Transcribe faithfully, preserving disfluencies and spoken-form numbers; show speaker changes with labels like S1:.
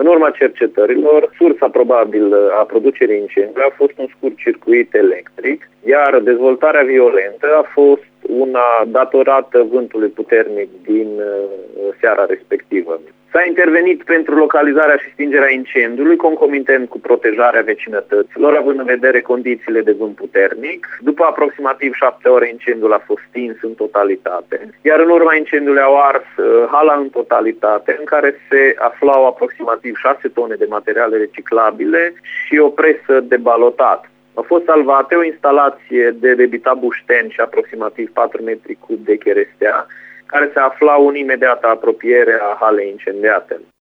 S1: În urma cercetărilor, sursa probabil a producerii incendiului a fost un scurt circuit electric, iar dezvoltarea violentă a fost una datorată vântului puternic din seara respectivă. S-a intervenit pentru localizarea și stingerea incendiului, concomitent cu protejarea vecinătăților, având în vedere condițiile de vânt puternic. După aproximativ șapte ore, incendiul a fost stins în totalitate, iar în urma incendiului au ars uh, hala în totalitate, în care se aflau aproximativ șase tone de materiale reciclabile și o presă de balotat. Au fost salvate o instalație de debita bușten și aproximativ patru metri cub de cherestea, care se aflau în imediată apropiere a halei incendiate.